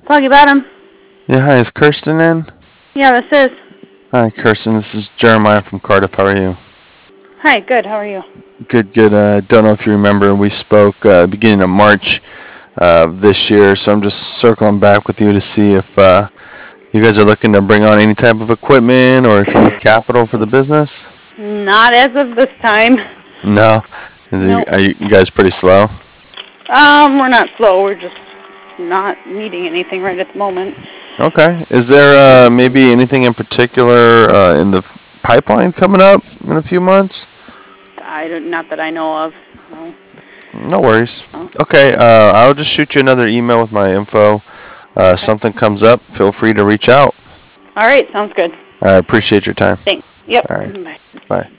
Foggy Bottom. Yeah, hi, is Kirsten in? Yeah, this is. Hi, Kirsten, this is Jeremiah from Cardiff. How are you? Hi, good. How are you? Good, good. Don't know if you remember, we spoke beginning of March this year, so I'm just circling back with you to see if you guys are looking to bring on any type of equipment or if you need capital for the business. Not as of this time. No? Nope. Are you guys pretty slow? We're not slow. We're just not needing anything right at the moment. Okay. Is there maybe anything in particular in the pipeline coming up in a few months? Not that I know of. No. No worries. No. Okay, I'll just shoot you another email with my info. Okay. Something comes up, feel free to reach out. All right, sounds good. I appreciate your time. Thanks. Yep. All right. Bye. Bye.